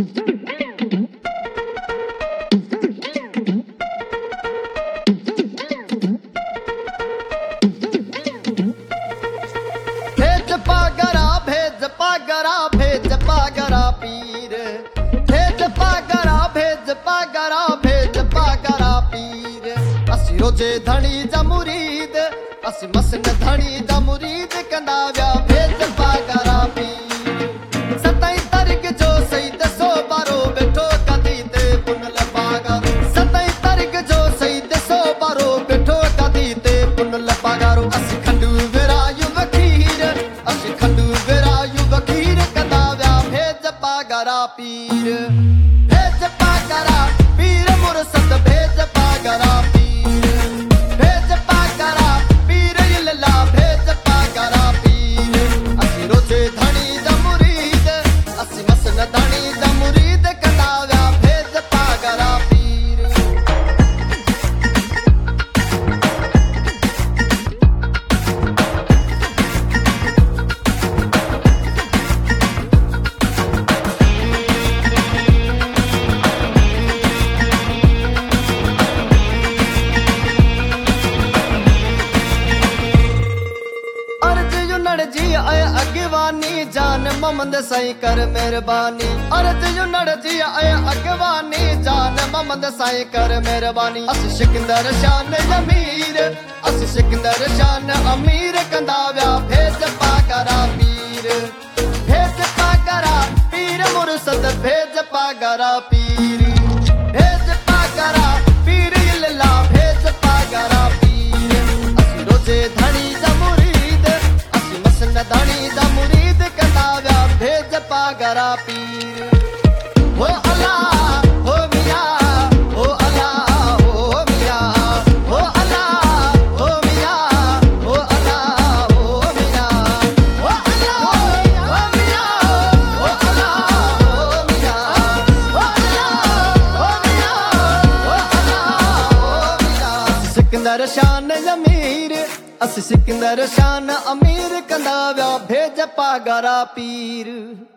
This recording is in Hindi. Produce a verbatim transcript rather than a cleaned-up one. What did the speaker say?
भेज पागरा भेज पागरा भेज पागरा पीर भेज पागरा भेज पागरा भेज पागरा पीर असी रोजे धनी जा मुरीद असी मसन धनी जा मुरीद कंदा व्या भेज पागरा पीर सताई तारीख जो सही दसो बारो बैठो कदी ते पुनल पागा सताई तारीख जो सही दसो बारो बैठो कदी ते पुनल पागारो असी खंडू विरायु वकीर असी खंडू विरायु वकीर कंदा व्या भेज पागरा पीर भेज पागरा पीर मुरसद भेज पागरा पीर भेज पागरा पीर इल्ला भेज पागरा पीर असी रोजे धनी दा मुरीद असी मसन धनी दा मुरीद कंदा व्या भेज पागरा पीर अर्ज युनड़ जी आए अगवानी जान मोहम्मद साईं कर मेहरबानी अर्ज युनड़ जी आए अगवानी जान मोहम्मद साईं कर मेहरबानी अस सिकंदर शान अमीर अस सिकंदर शान अमीर कंदा व्या भेज पागरा पीर भेज पागरा पीर मुरसद भेज पागरा पीर भेज पागरा पीर इल्ला भेज पागरा पीर अस रोजे धनी जा मुरीद असी मसन धनी दा मुरीद कंदा व्या भेज पागरा पीर हो अल्लाह हो मियां हो अल्लाह हो मियां हो अल्लाह हो मियां हो अल्लाह हो मियां हो अल्लाह हो मियां हो अल्लाह हो मियां हो अल्लाह हो मियां हो अल्लाह हो मियां सिकंदर शान अमीर अस सिकंदर शान अमीर कंदा व्या भेज पागरा पीर।